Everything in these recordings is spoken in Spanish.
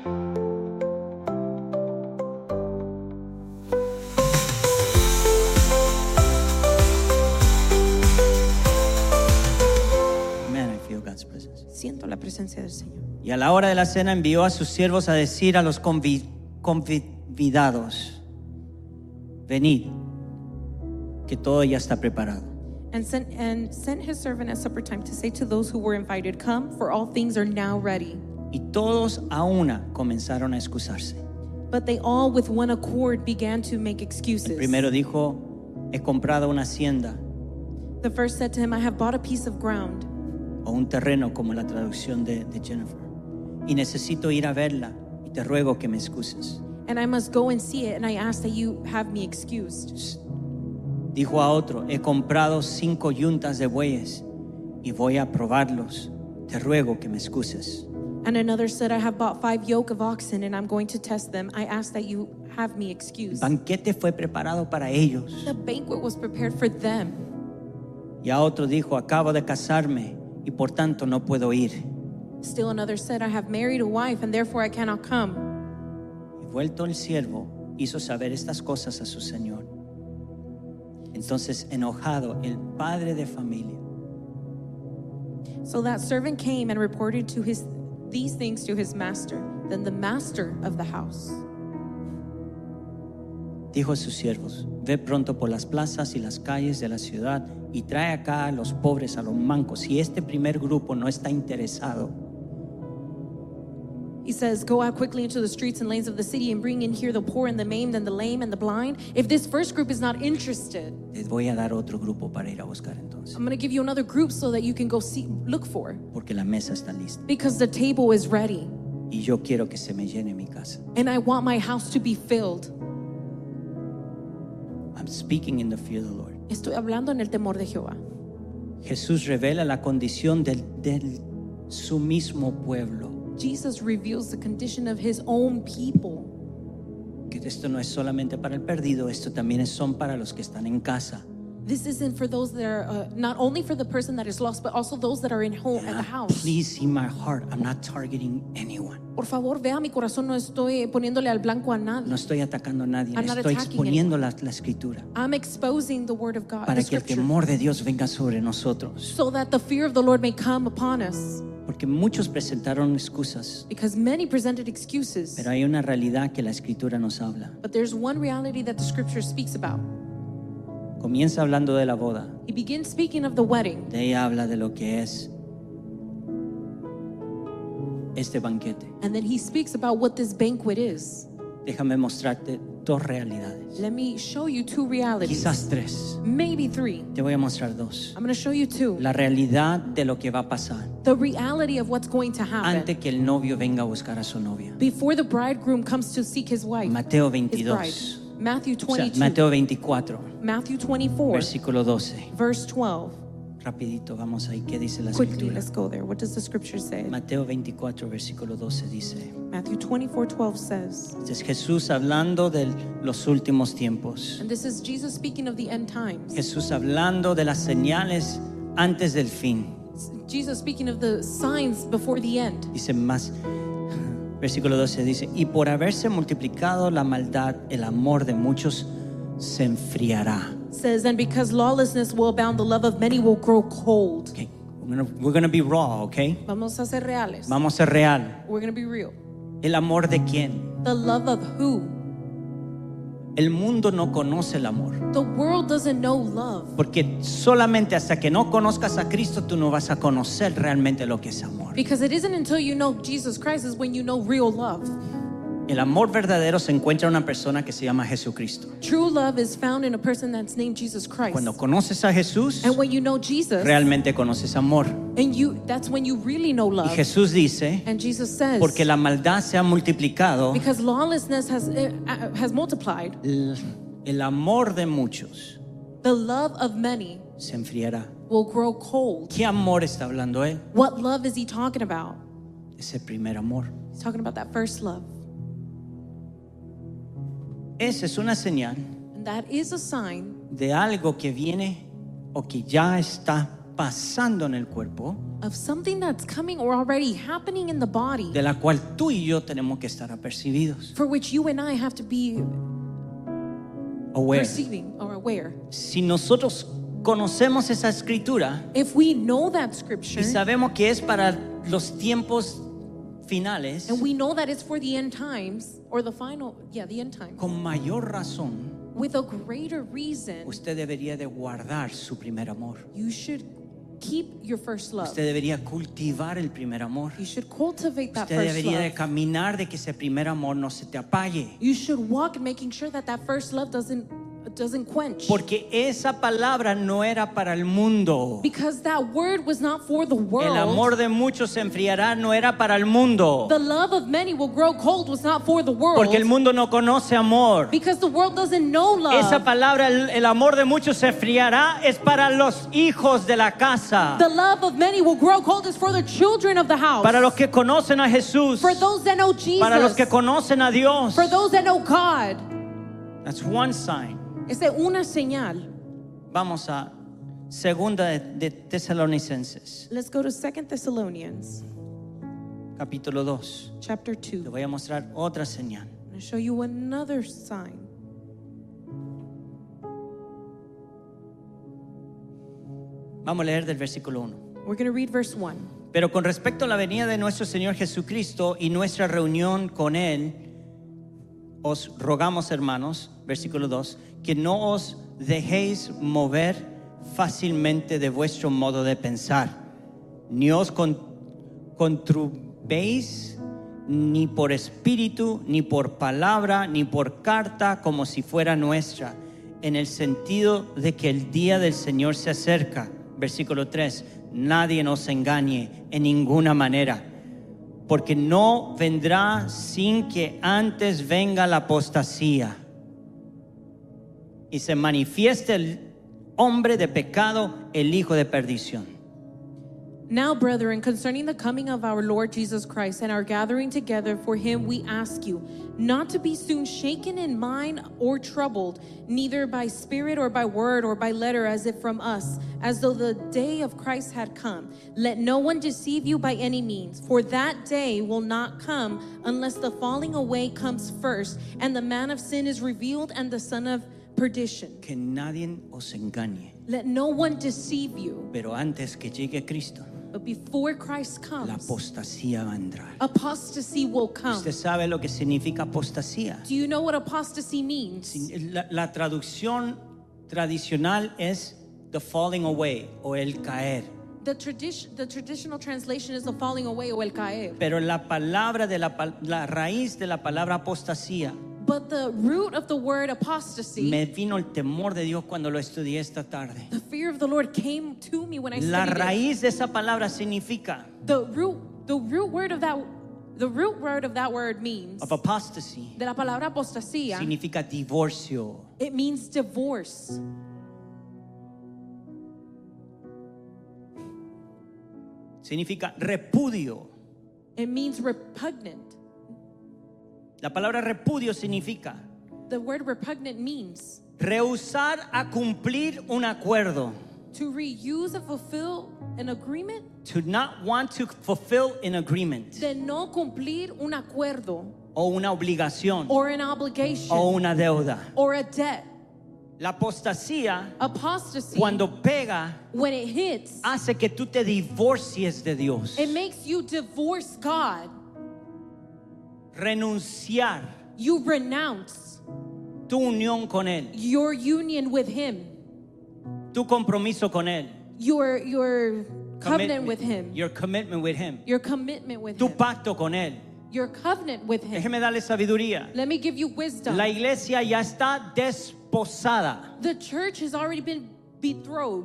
Amen. I feel God's presence. Siento la presencia del Señor. Y a la hora de la cena envió a sus siervos a decir a los convidados: venid, que todo ya está preparado. And sent his servant at supper time to say to those who were invited, come, for all things are now ready. Y todos a una comenzaron a excusarse. But they all with one accord began to make El excuses. primero dijo: he comprado una hacienda The first said to him, I have bought a piece of ground, o un terreno, como la traducción de Jennifer, y necesito ir a verla, y te ruego que me excuses. and I must go and see it, and I ask that you have me excused. Dijo a otro: he comprado 5 yuntas de bueyes y voy a probarlos, te ruego que me excuses. And another said, I have bought 5 yoke of oxen, and I'm going to test them. I ask that you have me El excused. banquete fue preparado para ellos. The banquet was prepared for them. Y a otro dijo: acabo de casarme y por tanto no puedo ir. Still another said, I have married a wife, and therefore I cannot come. Y vuelto el siervo, hizo saber estas cosas a su señor. Entonces, enojado, el padre de familia So that servant came and reported these things to his master. Then the master of the house dijo a sus siervos: ve pronto por las plazas y las calles de la ciudad y trae acá a los pobres, a los mancos. Si este primer grupo no está interesado, He says, go out quickly into the streets and lanes of the city and bring in here the poor and the maimed and the lame and the blind. If this first group is not interested, les voy a dar otro grupo para ir a buscar entonces, I'm going to give you another group so that you can go look for. porque la mesa está lista Because the table is ready. y yo quiero que se me llene mi casa. And I want my house to be filled. I'm speaking in the fear of the Lord. Estoy hablando en el temor de Jehová. Jesús revela la condición de su mismo pueblo. Jesus reveals the condition of his own people. Que esto no es solamente para el perdido, esto también son para los que están en casa. This isn't for those that are not only for the person that is lost, but also those that are in home at the house. Please see my heart. I'm not targeting anyone. Por favor, vea mi corazón, no estoy poniéndole al blanco a nadie. No estoy atacando a nadie, I'm not estoy attacking exponiendo la escritura I'm exposing the word of God, para the que el scripture, temor de Dios venga sobre nosotros. so that the fear of the Lord may come upon us. Porque muchos presentaron excusas, Because many presented excuses, pero hay una realidad que la escritura nos habla. but there's one reality that the scripture speaks about. Comienza hablando de la boda, He begins speaking of the wedding, de ahí habla de lo que es este banquete. and then he speaks about what this banquet is. Déjame mostrarte 2 realidades, Let me show you 2 realities, quizás 3. maybe 3. Te voy a mostrar 2. I'm going to show you 2. La realidad de lo que va a pasar The reality of what's going to happen antes que el novio venga a buscar a su novia. before the bridegroom comes to seek his wife, Mateo his bride. 22, Matthew o sea, 22, Mateo 24, Matthew 24, versículo 12. verse 12. Rapidito, vamos ahí. ¿Qué dice la Quickly, escritura? let's go there. What does the scripture say? Mateo 24, versículo 12 dice: Matthew 24:12 says, este es Jesús hablando de los últimos tiempos. and this is Jesus speaking of the end times. Jesús hablando de las señales antes del fin. Jesus speaking of the signs before the end. Dice más, versículo 12 dice: y por haberse multiplicado la maldad, el amor de muchos se enfriará. Says, and because lawlessness will abound, the love of many will grow cold. Okay, we're gonna be raw, okay? Vamos a ser reales. Vamos a ser real. We're going to be real. ¿El amor de quién? The love of who? El mundo no conoce el amor. The world doesn't know love. Porque solamente hasta que no conozcas a Cristo tú no vas a conocer realmente lo que es amor. Because it isn't until you know Jesus Christ is when you know real love. El amor verdadero se encuentra en una persona que se llama Jesucristo. True love is found in a person that's named Jesus Christ. Cuando conoces a Jesús, And when you know Jesus, realmente conoces amor. and that's when you really know Y love. Jesús dice, And Jesus says, porque la maldad se ha multiplicado, because lawlessness has multiplied, el amor de muchos the love of many se enfriará. will grow cold. ¿Qué amor está hablando él? What love is he talking about? Ese primer amor. He's talking about that first love. Esa es una señal And that is a sign de algo que viene o que ya está pasando en el cuerpo, of something that's coming or already happening in the body, de la cual tú y yo tenemos que estar apercibidos, for which you and I have to be aware. perceiving or aware. Si nosotros conocemos esa escritura If we know that scripture y sabemos que es para los tiempos finales, and we know that it's for the end times or the end times, con mayor razón, with a greater reason, usted debería de guardar su primer amor. you should keep your first love. Usted debería cultivar el primer amor. You should cultivate that Usted first debería de love. caminar de que ese primer amor no se te apague. You should walk making sure that first love doesn't quench. Porque esa palabra no era para el mundo. Because that word was not for the world. El amor de muchos se enfriará, no era para el mundo. The love of many will grow cold was not for the world. Porque el mundo no conoce amor. Because the world doesn't know love. Esa palabra, el amor de muchos se enfriará, es para los hijos de la casa. The love of many will grow cold is for the children of the house. Para los que conocen a Jesús. For those that know Jesus. Para los que conocen a Dios. For those that know God. That's one sign. Esa es una señal. Vamos a segunda de Tesalonicenses, Let's go to 2 Thessalonians capítulo 2. chapter Te 2. voy a mostrar otra señal. I'm going to show you another sign. Vamos a leer del versículo 1. We're going to read verse 1. Pero con respecto a la venida de nuestro Señor Jesucristo y nuestra reunión con Él, os rogamos, hermanos, versículo 2, que no os dejéis mover fácilmente de vuestro modo de pensar, ni os conturbéis ni por espíritu, ni por palabra, ni por carta, como si fuera nuestra, en el sentido de que el día del Señor se acerca. Versículo 3, nadie nos engañe en ninguna manera, porque no vendrá sin que antes venga la apostasía y se manifieste el hombre de pecado, el hijo de perdición. Now, brethren, concerning the coming of our Lord Jesus Christ and our gathering together for him, we ask you not to be soon shaken in mind or troubled, neither by spirit or by word or by letter as if from us, as though the day of Christ had come. Let no one deceive you by any means, for that day will not come unless the falling away comes first, and the man of sin is revealed, and the son of perdition. Que nadie os engañe, Let no one deceive you, pero antes que llegue Cristo, but before Christ la comes, apostasía va a entrar. apostasy will come. ¿Usted sabe lo que significa apostasía? Do you know what apostasy means? La traducción tradicional es the falling away o el caer. The traditional translation is the falling away o el caer. Pero la palabra de la raíz de la palabra apostasía, But the root of the word apostasy, me vino el temor de Dios cuando lo estudié esta tarde. the fear of the Lord came to me when I La studied it. raíz de esa palabra significa The root word of that word means, of apostasy, de la palabra apostasía, significa divorcio. it means divorce. Significa repudio. It means repugnant. La palabra repudio significa The word repugnant means rehusar a cumplir un acuerdo. to reuse and fulfill an agreement, To not want to fulfill an agreement de no cumplir un acuerdo o una obligación or an obligation o una deuda. or a debt. La apostasía, Apostasy, cuando pega, when it hits, hace que tú te divorcies de Dios. it makes you divorce God. Renunciar You renounce tu unión con Él, your union with Him, tu compromiso con Él, your covenant with Him, your commitment with Him, your commitment with tu Him, pacto con Él. your covenant with Him. Déjeme darle sabiduría. Let me give you wisdom. La iglesia ya está desposada. The church has already been betrothed.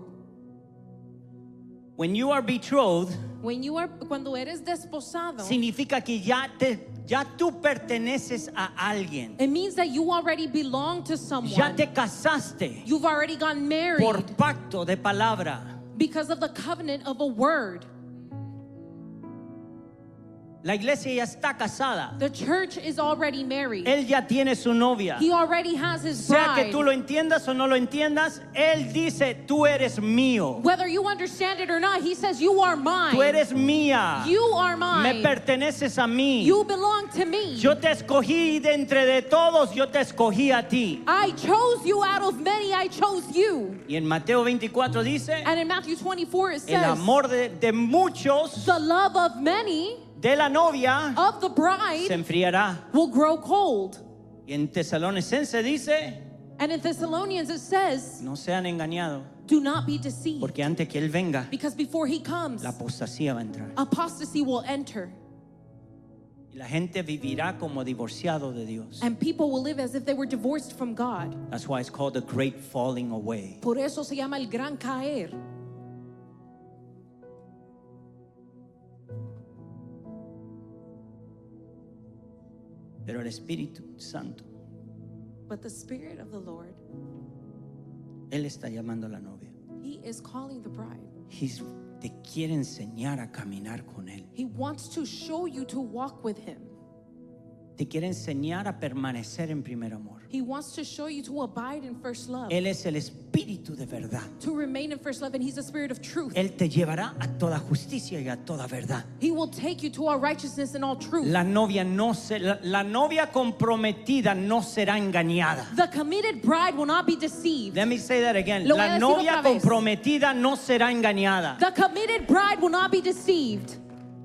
When you are betrothed, Cuando eres desposado, significa que ya tú perteneces a alguien. it means that you already belong to Ya someone. te casaste You've already gotten married por pacto de palabra. because of the covenant of a word. La iglesia ya está casada. The church is already married. Él ya tiene su novia. He already has his Sea que bride. tú lo entiendas o no lo entiendas, Él dice, tú eres mío. Whether you understand it or not, he says, you are mine. Tú eres mía. You are mine. Me perteneces a mí. You belong to me. Yo te escogí de entre de todos, yo te escogí a ti. I chose you out of many, I chose you. Y en Mateo 24 dice, And in Matthew 24 it el says, amor de muchos, the love of many, de la novia, of the se bride, enfriará. will grow cold. Y en Tesalonicense dice, And in Thessalonians it says, no sean engañados, do not be deceived. porque antes que Él venga, Because before he comes, la apostasía va a entrar. apostasy will enter. Y la gente vivirá como divorciado de Dios. And people will live as if they were divorced from God. That's why it's called the great falling away. Por eso se llama el gran caer. Pero el Espíritu Santo, But the Spirit of the Lord, Él está llamando a la novia. He is calling the bride. Te quiere enseñar a caminar con Él. He wants to show you to walk with Him. Te quiere enseñar a permanecer en primer amor. He wants to show you to abide in first love. Él es el Espíritu de verdad. To remain in first love, and He's the Spirit of truth. Él te llevará a toda justicia y a toda verdad. He will take you to all righteousness and all truth. La novia comprometida no será engañada. The committed bride will not be deceived. Let me say that again. Lo voy a La decir novia otra vez. comprometida no será engañada. The committed bride will not be deceived.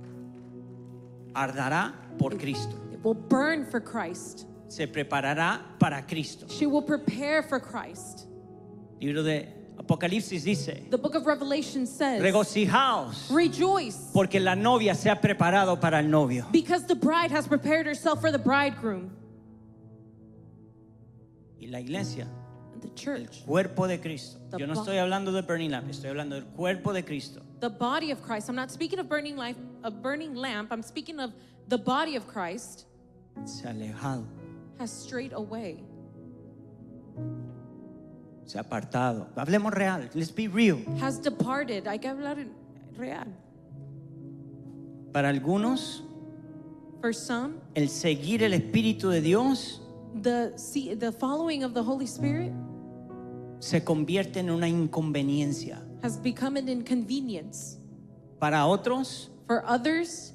Ardará por Cristo. It will burn for Christ. Se preparará para Cristo. She will prepare for Christ. Libro de Apocalipsis dice, The book of Revelation says, regocijaos rejoice, porque la novia se ha preparado para el novio. because the bride has prepared herself for the bridegroom. Y la iglesia, And the el church, cuerpo de Cristo. The Yo no bo- estoy hablando de Burning Lamp, estoy hablando del cuerpo de Cristo. the body of Christ. I'm not speaking of burning life, a burning lamp. I'm speaking of the body of Christ Se ha alejado, has strayed away. se ha apartado. Hablemos real, let's be real. Has departed. Hay que hablar en real. Para algunos, For some, el seguir el Espíritu de Dios the following of the Holy Spirit se convierte en una inconveniencia. has become an inconvenience. Para otros, For others,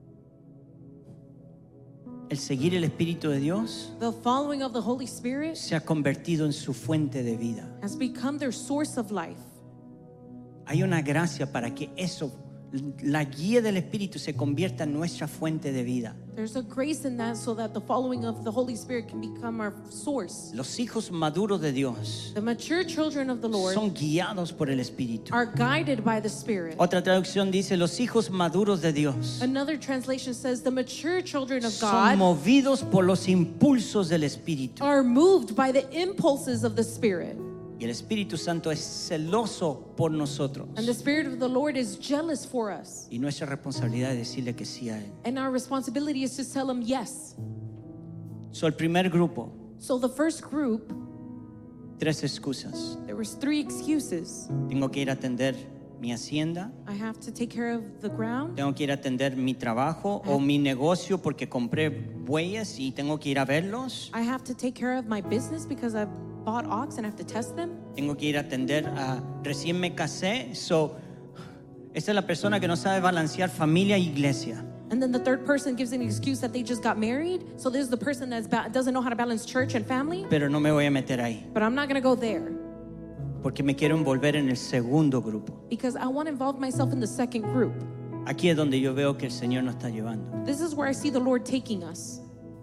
el seguir el Espíritu de Dios the following of the Holy Spirit se ha convertido en su fuente de vida. has become their source of life. Hay una gracia para que eso, la guía del Espíritu, se convierta en nuestra fuente de vida. There's a grace in that so that the following of the Holy Spirit can become our source. Los hijos maduros de Dios The mature children of the Lord son guiados por el Espíritu. are guided by the Spirit. Otra traducción dice, los hijos maduros de Dios Another translation says the mature children of son God movidos por los impulsos del Espíritu. are moved by the impulses of the Spirit. Y el Espíritu Santo es celoso por nosotros. And the Spirit of the Lord is jealous for us. Y nuestra responsabilidad es decirle que sí a Él. And our responsibility is to tell him yes. So, el primer grupo, So the first group, 3 excusas. there was 3 excuses. Tengo que ir a atender mi hacienda. I have to take care of the ground. Tengo que ir a atender mi trabajo o mi negocio porque compré bueyes y tengo que ir a verlos. I have to take care of my business because I've bought ox and I have to test them. Tengo que ir a atender a... Recién me casé, so... Esta es la persona que no sabe balancear familia e iglesia. And then the third person gives an excuse that they just got married. So this is the person that doesn't know how to balance church and family. Pero no me voy a meter ahí But I'm not going to go there porque me quiero envolver en el segundo grupo. because I want to involve myself in the second group. Aquí es donde yo veo que el Señor nos está llevando. This is where I see the Lord taking us.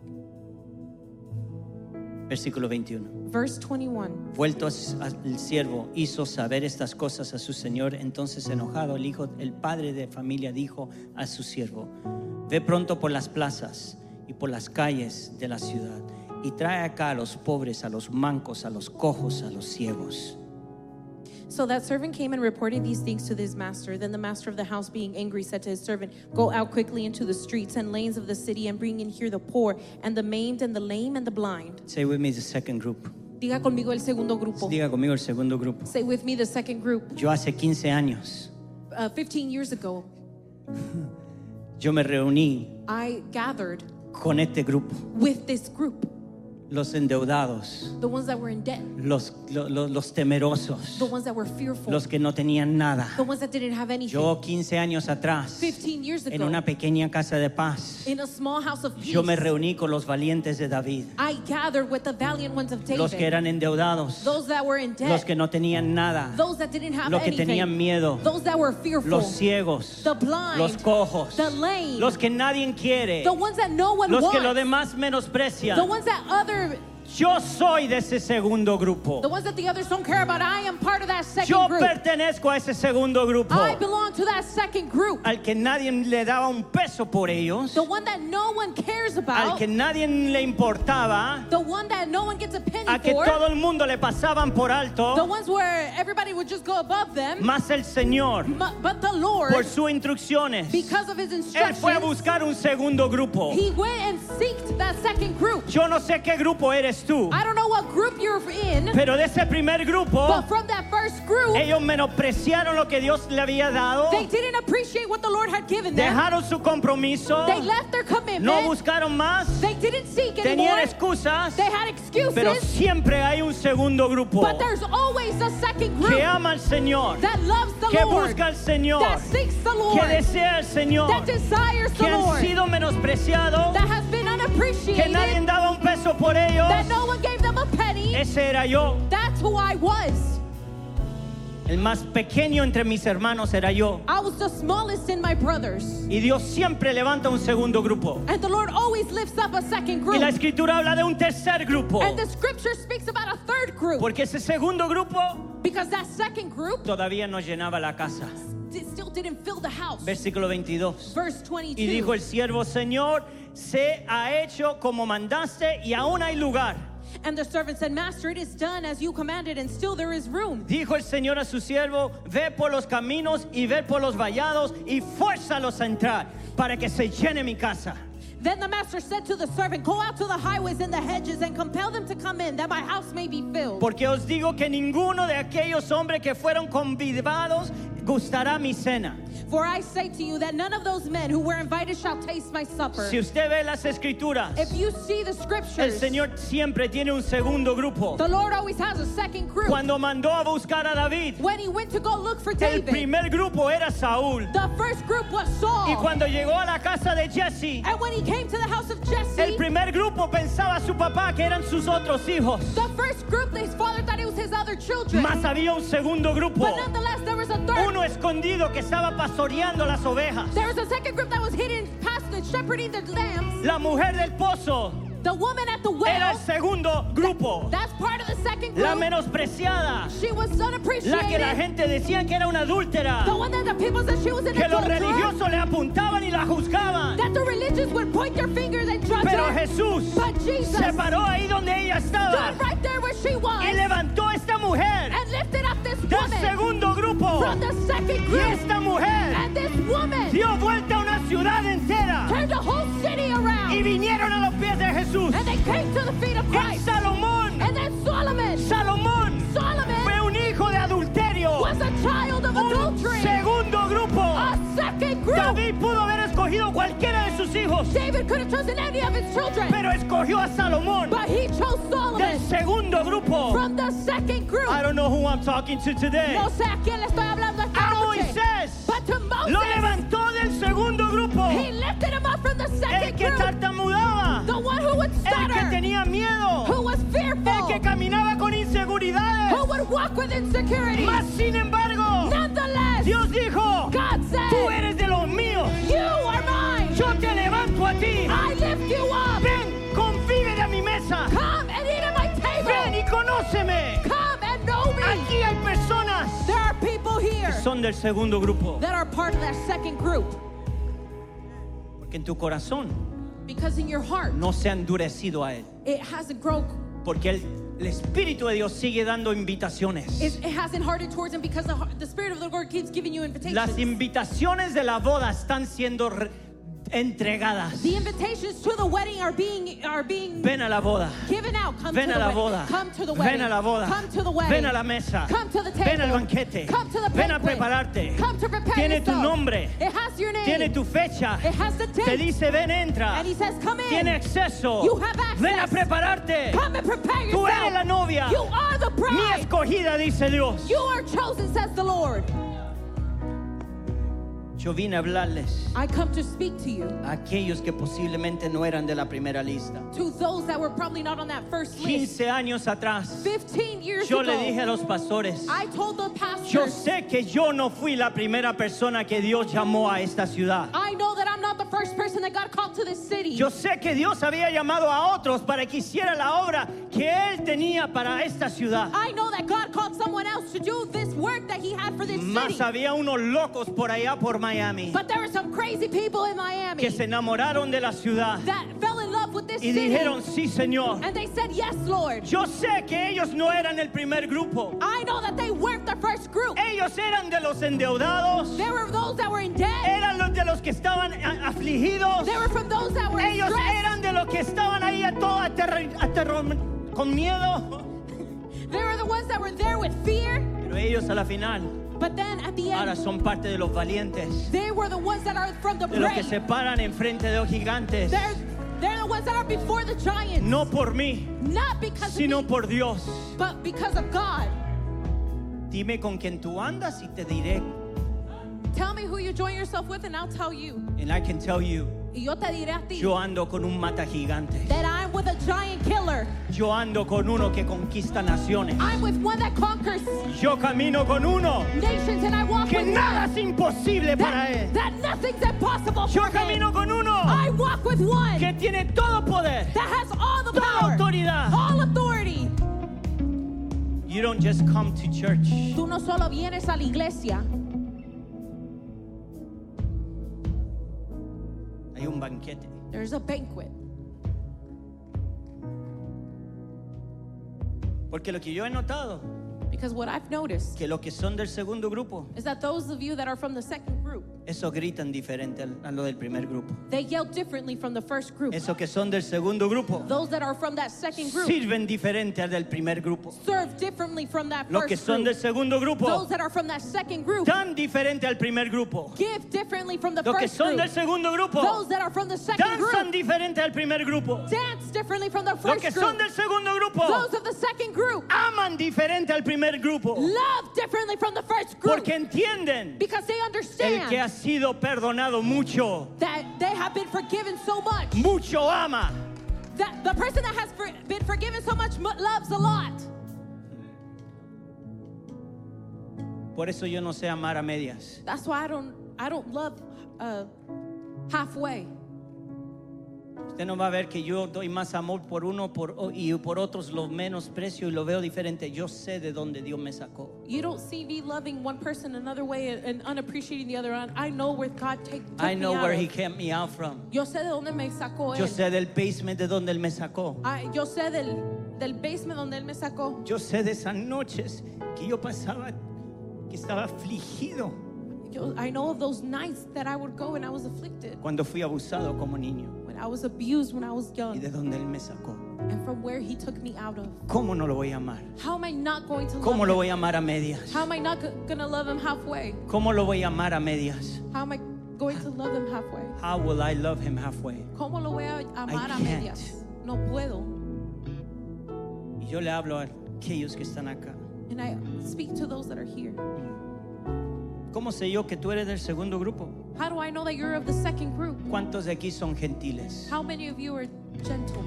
Versículo 21. Verse 21. Vuelto el siervo hizo saber estas cosas a su señor. Entonces enojado el padre de familia dijo a su siervo: ve pronto por las plazas y por las calles de la ciudad y trae acá a los pobres, a los mancos, a los cojos, a los ciegos. So that servant came and reported these things to his master. Then the master of the house, being angry, said to his servant, go out quickly into the streets and lanes of the city and bring in here the poor and the maimed and the lame and the blind. Say with me the second group. Diga conmigo el segundo grupo. Diga conmigo el segundo grupo. Say with me the second group. Yo hace 15 años 15 years ago, yo me reuní I gathered con este grupo, with this group, los endeudados, the ones that were in debt, los temerosos, the ones that were fearful, los que no tenían nada. the ones that didn't have anything. Yo 15 años atrás, 15 years en ago, una pequeña casa de paz, in a small house of peace, yo me reuní con los valientes de David, I gathered with the valiant ones of David, los que eran endeudados, those that were in debt, los que no tenían nada, those that didn't have los que anything, tenían miedo, those that were fearful, los ciegos, the blind, los cojos, the lame, los que nadie quiere, the ones that no one los wants, que lo demás menosprecian. the ones that other, Yo soy de ese segundo grupo. the ones that the others don't care about. I am part of that second Yo group. pertenezco a ese segundo grupo, I belong to that second group. al que nadie le daba un peso por ellos, The one that no one cares al about. que nadie le importaba, The one that no one gets a penny a que for. todo el mundo le pasaban por The alto, ones where everybody would just go above them. más el Señor, But the Lord, por sus instrucciones, because of his Él fue a instructions, buscar un segundo grupo. he went and seeked that second group. Yo no sé qué grupo eres tú, I don't know what group you're in, pero de ese primer grupo, but from that first group, ellos menospreciaron lo que Dios le había dado, they didn't appreciate what the Lord had given them. dejaron su compromiso, They left their commitment. no buscaron más, They didn't seek tenían anymore. excusas, They had excuses. pero siempre hay un segundo grupo But there's always a second group que ama al Señor, that loves the que Lord, busca al Señor, that seeks the Lord, que desea al Señor, that desires the que han Lord, sido menospreciados, that has been que unappreciated, nadie daba un peso por ellos. that no one gave them a penny. Ese era yo. That's who I was. El más pequeño entre mis hermanos era yo. I was the smallest in my brothers. Y Dios siempre levanta un segundo grupo. And the Lord always lifts up a second Y group. la escritura habla de un tercer grupo. And the scripture speaks about a third group. Porque ese segundo grupo Because that second group todavía no llenaba la casa. still didn't fill the house. Versículo 22. Verse 22. Y dijo el siervo: Señor, se ha hecho como mandaste y aún hay lugar. And the servant said, Master, it is done as you commanded, and still there is room. Dijo el Señor a su siervo: Ve por los caminos y ve por los vallados y fuérzalos a entrar para que se llene mi casa. Then the master said to the servant, Go out to the highways and the hedges and compel them to come in, that my house may be filled. Porque os digo que ninguno de aquellos hombres que fueron convidados gustará mi cena. For I say to you that none of those men who were invited shall taste my supper. Si usted ve las escrituras, If you see the el scriptures, Señor siempre tiene un segundo grupo. the Lord always has a second group. Cuando mandó a buscar a David, When he went to go look for el David, primer grupo era Saúl. the first group was Saul. Y cuando llegó a la casa de Jesse, And when he came to the house of Jesse, el primer grupo pensaba su papá que eran sus otros hijos. the first group, his father thought it was his other children. Mas había un segundo grupo, But nonetheless, there was a third. uno escondido que estaba pastoreando las ovejas. There was a second group that was hidden past the shepherding the lambs. La mujer del pozo The woman at the era el well, segundo grupo. that's part of the second La group. menospreciada, She was la que la unappreciated. gente decía que era una adúltera, The one that the people said she was an que los adulterer. religiosos le apuntaban y la juzgaban. That the religious would point their fingers and judge Pero her. Jesús But Jesus se paró ahí donde ella estaba stood right there where she was y levantó a esta mujer and lifted up this del woman segundo grupo. from the second Y group. esta mujer And this woman dio vuelta a una ciudad entera turned the whole city y around. vinieron a los pies de Jesús. And they came to the feet of Y Christ. Salomón, And then Solomon Salomón fue un hijo de adulterio. was a child of Un adultery. segundo grupo. A second group. David pudo haber escogido cualquiera de sus hijos, David could have chosen any of his children, pero escogió a Salomón but he chose del Solomon segundo grupo. from the second group. I don't know who I'm talking to today. No sé a quién le estoy hablando esta A noche. Moisés But to lo Moses, levantó del segundo grupo. he lifted him up from the El second que group. tartamudaba, The one who would el que stutter, tenía miedo, who was el fearful, que caminaba con inseguridades. who would walk with insecurity. Mas sin embargo, Nonetheless, Dios dijo: God said, Tú eres de los míos. You are mine. Yo te levanto a ti. I lift you up. Ven, convive a mi mesa. Come and eat at my Ven table. y conóceme. Come and know me. Aquí hay personas There are people here que son del segundo grupo. that are part of that second group. Porque en tu corazón Because in your heart, no se ha endurecido a Él. it hasn't grown. Porque el Espíritu de Dios sigue dando invitaciones. It hasn't hardened towards him because the Spirit of the Lord keeps giving you invitations. Las invitaciones de la boda están siendo entregadas. The invitations to the wedding are being Ven a la boda. given out. Come Ven to a the la wedding. boda. Come to the wedding. Ven a la boda. Come to the wedding. Ven a la mesa. Come to the table. Ven al banquete. Come to the Ven a banquet. prepararte. Come to prepare Tiene tu yourself. nombre. It has your name. Tiene tu fecha. It has the Te date. dice ven, entra. And he says, come in. Tiene acceso. You have access. Ven a prepararte. Come and prepare Tú eres la yourself. novia. You are the Mi bride. escogida, dice Dios. You are chosen, says the Lord. Yo vine a hablarles I come to speak to you, a aquellos que posiblemente no eran de la primera lista. to those that were probably not on that first list. 15 años atrás, 15 years yo ago, le dije a los pastores, I told the yo pastors, sé que yo no fui la primera persona que Dios llamó a esta ciudad. I know that I'm not the first person that got called to this city. Yo sé que Dios había llamado a otros para que hiciera la obra que Él tenía para esta ciudad. I know that God called someone else to do this work that He had for this Más city. había unos locos por allá por Miami But there were some crazy people in Miami que se enamoraron de la ciudad that fell in love with this y city. dijeron, sí, Señor. And they said, yes, Lord. Yo sé que ellos no eran el primer grupo. I know that they weren't the first group. Ellos eran de los endeudados. There were those that were in debt. Eran los de los que estaban afligidos. They were from those that were Ellos stressed. eran de los que estaban ahí a todo con miedo. They were the ones that were there with fear. Pero ellos a la final But then at the ahora end, son parte de los valientes, they were the ones that are from the de los que brave. se paran enfrente de los gigantes. They're the ones that are before the giants. No por mí, Not because sino of me, por Dios. but because of God. Dime con quién tú andas y te diré. Tell me who you join yourself with and I'll tell you. And I can tell you, Y yo te diré a ti yo ando con un mata gigantes. that I'm with a giant killer. Yo ando con uno que conquista naciones. I'm with one that conquers Yo camino con uno nations and I walk que with nada one es imposible para él. that nothing's impossible Yo for him. camino con uno I walk with one que tiene todo poder, that has all the toda power, autoridad. all authority. You don't just come to church. Tú no solo vienes a la iglesia, Hay un banquete. there's a banquet. Porque lo que yo he notado, Because what I've noticed que los que son del segundo grupo, is that those of you that are from the second group, eso gritan diferente a lo del primer grupo. they yell differently from the first group. Esos que son del segundo grupo, Those that are from that second group sirven diferente al del primer grupo. serve differently from that Los que first son del group. segundo grupo, Those that are from that second group tan diferente al primer grupo. give differently from the Los que first son group. del segundo grupo, Those that are from the second danzan group diferente al primer grupo. dance differently from the Los first que son group. del segundo grupo, Those of the second group aman diferente al primer grupo. love differently from the first group Porque entienden, because they el understand que ha sido perdonado mucho, that they have been forgiven so much. mucho ama. That the person that has been forgiven so much loves a lot. Por eso yo no sé amar a medias. That's why I don't love halfway. Usted no va a ver que yo doy más amor por uno y por otros lo menosprecio y lo veo diferente. Yo sé de dónde Dios me sacó. You don't see me loving one person another way and unappreciating the other. I know where God took I know me out where of. He kept me out from. Yo sé de dónde me sacó Yo él. sé del basement de donde Él me sacó. Yo sé del basement donde él me sacó. Yo sé de esas noches que yo pasaba, que estaba afligido I know of those nights that I would go and I was afflicted. cuando fui abusado como niño When I was abused when I was y young. de donde Él me sacó. And from where He took me out of. ¿Cómo no lo voy a amar? How am I not going to ¿Cómo love lo him? voy a amar a medias? How am I not going to love Him halfway? ¿Cómo lo voy a amar a medias? How am I going to love Him halfway? How will I love Him halfway? ¿Cómo lo voy a amar a can't. medias? No puedo. Y yo le hablo a aquellos que están acá. And I speak to those that are here. ¿Cómo sé yo que tú eres del segundo grupo? How do I know that you're of the second group? ¿Cuántos de aquí son gentiles? How many of you are gentle?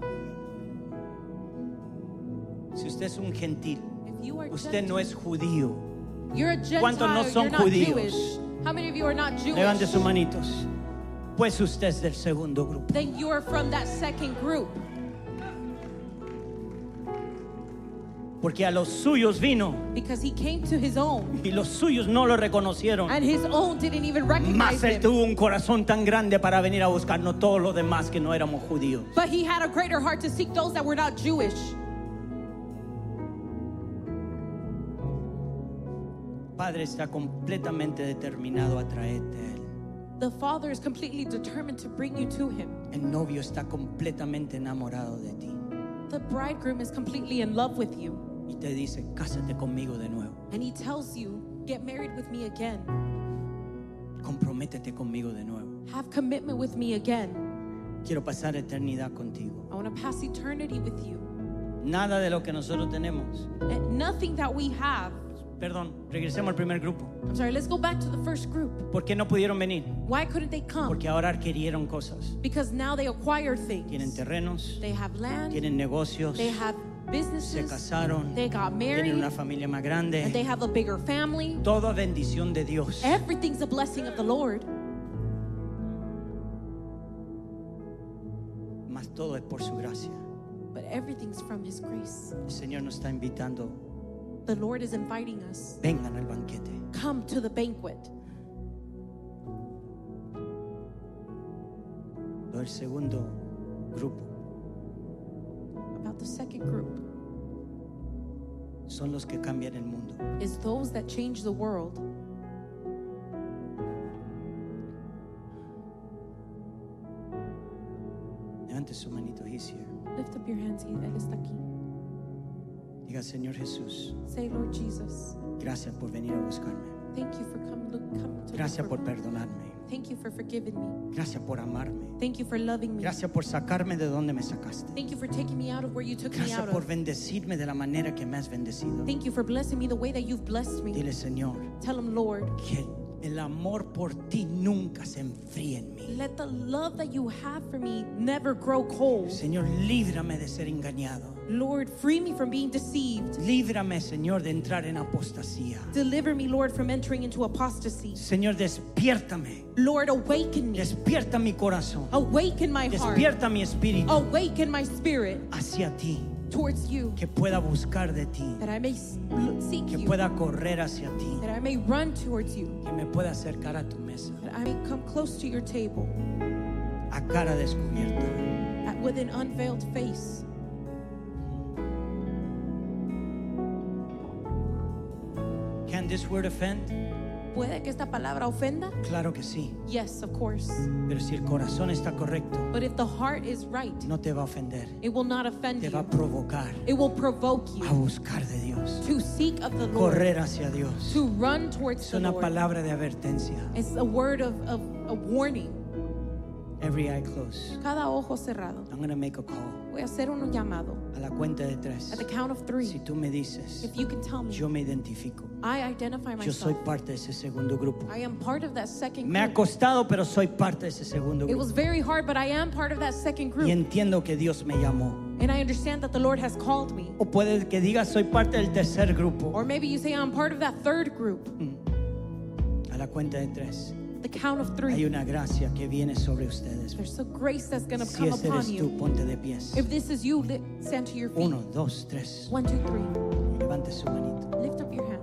Si usted es un gentil, If you are usted gentle, no es judío. you're a Gentile, ¿Cuántos no son you're not judíos? Jewish. How many of you are not Jewish? Levante sus manitos. Pues usted es del segundo grupo. Then you are from that second group. Porque a los suyos vino Because He came to His own. y los suyos no lo reconocieron. And His own didn't even recognize Mas Él Him. tuvo un corazón tan grande para venir a buscarnos todos los demás que no éramos judíos. But He had a greater heart to seek those that were not Jewish. Padre está completamente determinado a traerte a Él. The Father is completely determined to bring you to Him. El novio está completamente enamorado de ti The bridegroom is completely in love with you. y te dice, cásate conmigo de nuevo, And He tells you, get married with me again. comprométete conmigo de nuevo. Have commitment with me again. Quiero pasar eternidad contigo. I want to pass eternity with you. Nada de lo que nosotros tenemos. And nothing that we have. Perdón, regresemos al primer grupo. I'm sorry, let's go back to the first group. ¿Por qué no pudieron venir? Why couldn't they come? Porque ahora adquirieron cosas. Because now they acquire Tienen things. terrenos, They have land. tienen negocios, They have se businesses. casaron, They got tienen married. una familia más And they grande. have a bigger family. Toda bendición de Dios. Everything's a blessing of the Lord. Mas todo es por su gracia. But everything's from His grace. El Señor nos está invitando. The Lord is inviting us. Vengan al banquete. Come to the banquet. El segundo grupo About the second group son los que cambian el mundo. is those that change the world. Levante su manito. He's here. Lift up your hands. Él está aquí. Diga, Señor Jesús, Say, Lord Jesus, gracias por venir a buscarme. thank you for coming to Gracias look por for me. perdonarme. Thank you for forgiving me. Gracias por amarme. Thank you for loving me. Gracias por sacarme de donde me sacaste. Thank you for taking me out of where you took me Gracias out por of. bendecirme de la manera que me has bendecido. Thank you for blessing me the way that you've blessed me. Dile, Señor, Tell him, Lord, que el amor por ti nunca se enfríe en mí. let the love that you have for me never grow cold. Señor, líbrame de ser engañado. Lord, free me from being deceived. Líbrame, Señor, de entrar en apostasía. Deliver me, Lord, from entering into apostasy. Señor, despiértame. Lord, awaken me. Despierta mi corazón. Awaken my heart. Despierta mi espíritu Awaken my spirit hacia ti. towards you, Que pueda buscar de ti. that I may seek Que you, pueda correr hacia ti. that I may run towards you, Que me pueda acercar a tu mesa. that I may come close to your table A cara descubierta. with an unveiled face. Can this word offend? ¿Puede que esta palabra ofenda? Claro que sí. Yes, of course. Pero si el corazón está correcto, But if the heart is right, no te va a ofender. it will not offend Te va a you. provocar It will provoke a you buscar de Dios. to seek of the Lord, Correr hacia Dios. to run towards Es the una Lord. palabra de advertencia. It's a word of a warning. Every eye closed. Cada ojo cerrado. I'm going to make a call. Voy a hacer un llamado. A la cuenta de 3. At the count of 3, Si tú me dices, if you can tell me, yo me identifico. I identify Yo soy myself. parte de ese segundo grupo. I am part of that second Me ha group. costado, pero soy parte de ese segundo It grupo. was very hard, but I am part of that second Y group. entiendo que Dios me llamó. And I understand that the Lord has called me. O puede que digas, soy parte del tercer grupo. Or maybe you say, I'm part of that third group. A la cuenta de 3. The count of Hay 3. una gracia que viene sobre ustedes. There's a grace that's going to Si come ese upon eres tú, you. ponte de pies. If this is you, stand to your feet. 1, 2, 3. 1, 2, 3. Levante su manito. Lift up your hand.